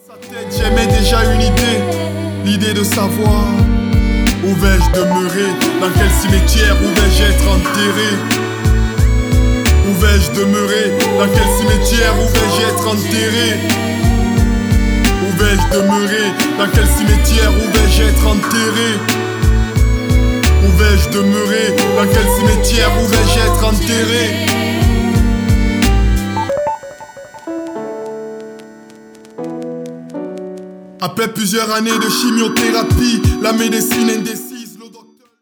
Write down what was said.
Sa tête, j'aimais déjà une idée, l'idée de savoir où vais-je demeurer, dans quel cimetière, où vais-je être enterré. Où vais-je demeurer, dans quel cimetière, où vais-je être enterré. Où vais-je demeurer, dans quel cimetière, où vais-je être enterré. Où vais-je demeurer, dans quel cimetière, où vais-je être enterré. Après plusieurs années de chimiothérapie, la médecine indécise.